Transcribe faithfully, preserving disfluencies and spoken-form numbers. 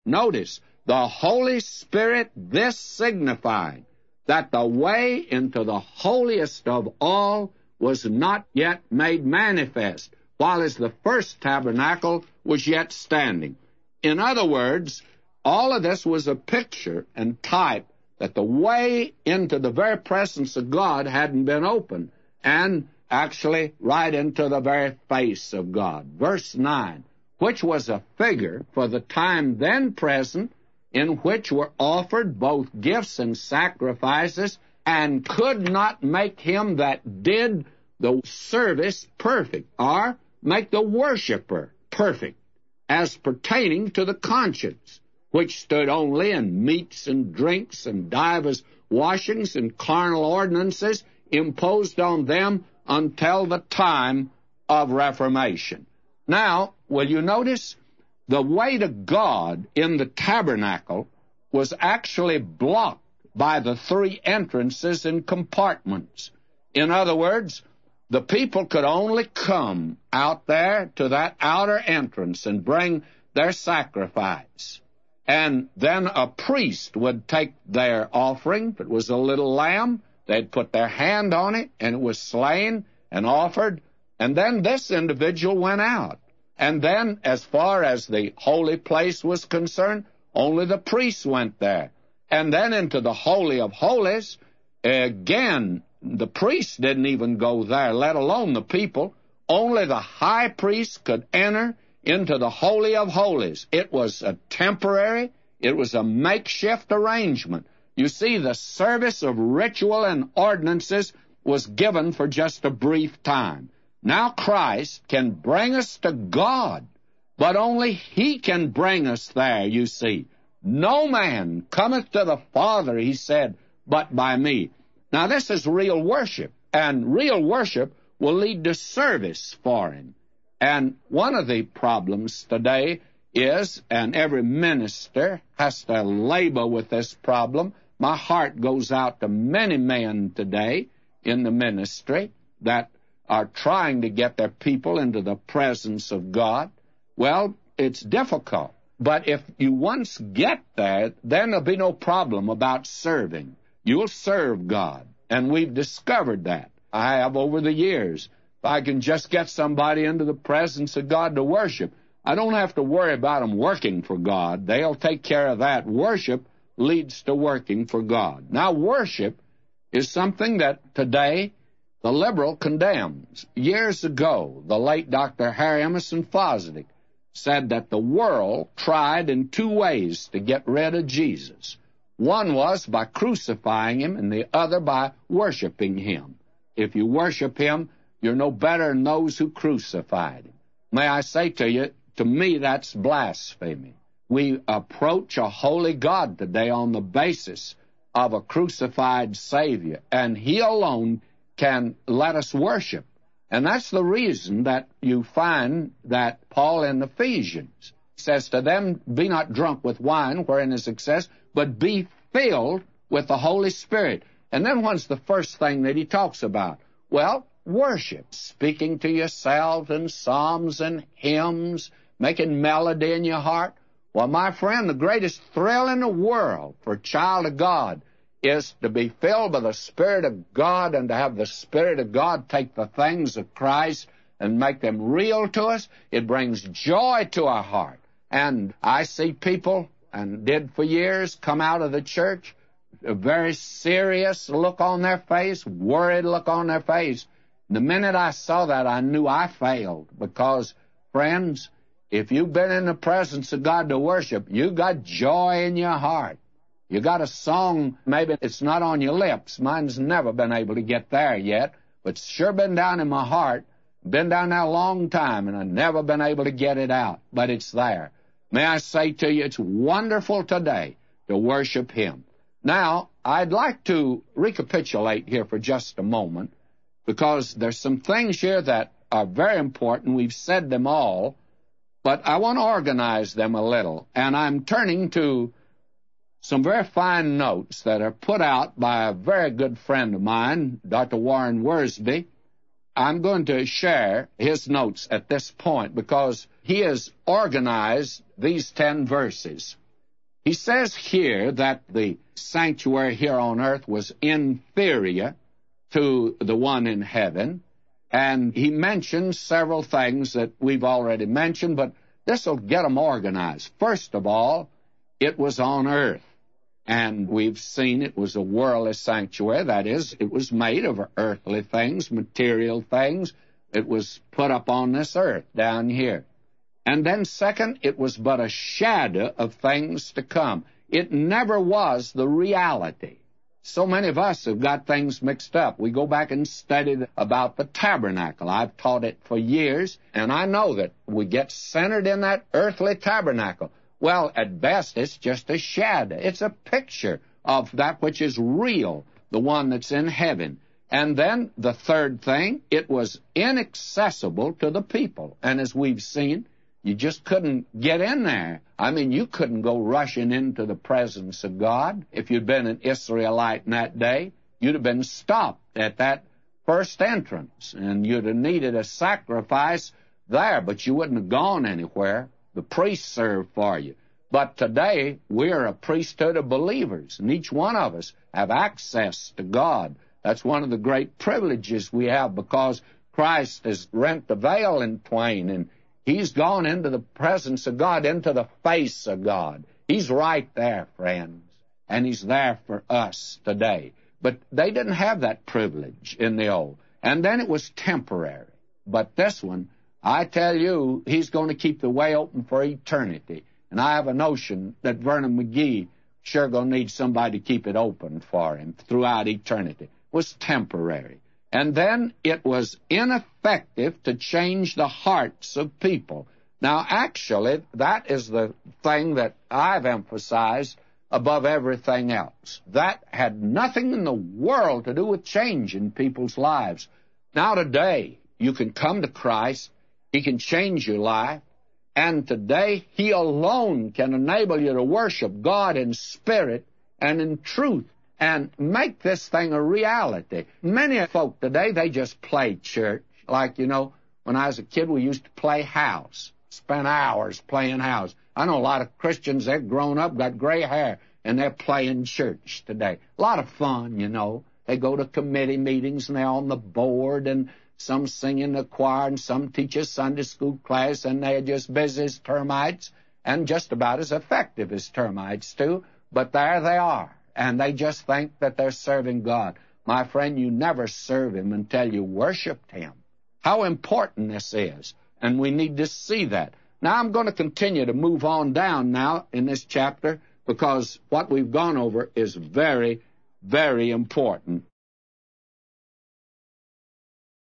Notice, the Holy Spirit this signifying, that the way into the holiest of all was not yet made manifest, while as the first tabernacle was yet standing. In other words, all of this was a picture and type that the way into the very presence of God hadn't been opened, and actually right into the very face of God. Verse nine, which was a figure for the time then present, in which were offered both gifts and sacrifices, and could not make him that did the service perfect, or make the worshiper perfect, as pertaining to the conscience, which stood only in meats and drinks and divers washings and carnal ordinances imposed on them until the time of Reformation. Now, will you notice the way to God in the tabernacle was actually blocked by the three entrances and compartments. In other words, the people could only come out there to that outer entrance and bring their sacrifice. And then a priest would take their offering. If it was a little lamb, they'd put their hand on it, and it was slain and offered. And then this individual went out. And then, as far as the holy place was concerned, only the priests went there. And then into the Holy of Holies, again, the priests didn't even go there, let alone the people. Only the high priest could enter into the Holy of Holies. It was a temporary, it was a makeshift arrangement. You see, the service of ritual and ordinances was given for just a brief time. Now Christ can bring us to God, but only He can bring us there, you see. No man cometh to the Father, He said, but by me. Now this is real worship, and real worship will lead to service for Him. And one of the problems today is, and every minister has to labor with this problem, my heart goes out to many men today in the ministry that are trying to get their people into the presence of God. Well, it's difficult. But if you once get there, then there'll be no problem about serving. You'll serve God. And we've discovered that. I have over the years. If I can just get somebody into the presence of God to worship, I don't have to worry about them working for God. They'll take care of that. Worship leads to working for God. Now, worship is something that today the liberal condemns. Years ago, the late Doctor Harry Emerson Fosdick said that the world tried in two ways to get rid of Jesus. One was by crucifying Him, and the other by worshiping Him. If you worship Him, you're no better than those who crucified Him. May I say to you, to me, that's blasphemy. We approach a holy God today on the basis of a crucified Savior, and He alone can let us worship. And that's the reason that you find that Paul in Ephesians says to them, be not drunk with wine, wherein is excess, but be filled with the Holy Spirit. And then what's the first thing that he talks about? Well, worship, speaking to yourself in psalms and hymns, making melody in your heart. Well, my friend, the greatest thrill in the world for a child of God is to be filled by the Spirit of God and to have the Spirit of God take the things of Christ and make them real to us. It brings joy to our heart. And I see people, and did for years, come out of the church, a very serious look on their face, worried look on their face. The minute I saw that, I knew I failed, because, friends, if you've been in the presence of God to worship, you got joy in your heart. You got a song, maybe it's not on your lips. Mine's never been able to get there yet, but it's sure been down in my heart. Been down there a long time, and I've never been able to get it out, but it's there. May I say to you, it's wonderful today to worship Him. Now, I'd like to recapitulate here for just a moment, because there's some things here that are very important. We've said them all, but I want to organize them a little, and I'm turning to some very fine notes that are put out by a very good friend of mine, Doctor Warren Wiersbe. I'm going to share his notes at this point because he has organized these ten verses. He says here that the sanctuary here on earth was inferior to the one in heaven, and he mentions several things that we've already mentioned, but this will get them organized. First of all, it was on earth, and we've seen it was a worldly sanctuary. That is, it was made of earthly things, material things. It was put up on this earth down here. And then second, it was but a shadow of things to come. It never was the reality. So many of us have got things mixed up. We go back and study about the tabernacle. I've taught it for years, and I know that we get centered in that earthly tabernacle. Well, at best, it's just a shadow. It's a picture of that which is real, the one that's in heaven. And then the third thing, it was inaccessible to the people. And as we've seen, you just couldn't get in there. I mean, you couldn't go rushing into the presence of God. If you'd been an Israelite in that day, you'd have been stopped at that first entrance, and you'd have needed a sacrifice there, but you wouldn't have gone anywhere. The priests served for you. But today, we're a priesthood of believers, and each one of us have access to God. That's one of the great privileges we have, because Christ has rent the veil in twain, and He's gone into the presence of God, into the face of God. He's right there, friends, and He's there for us today. But they didn't have that privilege in the old. And then it was temporary. But this one, I tell you, He's going to keep the way open for eternity. And I have a notion that Vernon McGee sure going to need somebody to keep it open for him throughout eternity. It was temporary. And then it was ineffective to change the hearts of people. Now, actually, that is the thing that I've emphasized above everything else. That had nothing in the world to do with changing people's lives. Now, today, you can come to Christ. He can change your life. And today, He alone can enable you to worship God in spirit and in truth, and make this thing a reality. Many folk today, they just play church. Like, you know, when I was a kid, we used to play house, spend hours playing house. I know a lot of Christians, they're grown up, got gray hair, and they're playing church today. A lot of fun, you know. They go to committee meetings, and they're on the board, and some sing in the choir, and some teach a Sunday school class, and they're just busy as termites, and just about as effective as termites, too. But there they are. And they just think that they're serving God. My friend, you never serve Him until you worshiped Him. How important this is, and we need to see that. Now, I'm going to continue to move on down now in this chapter, because what we've gone over is very, very important.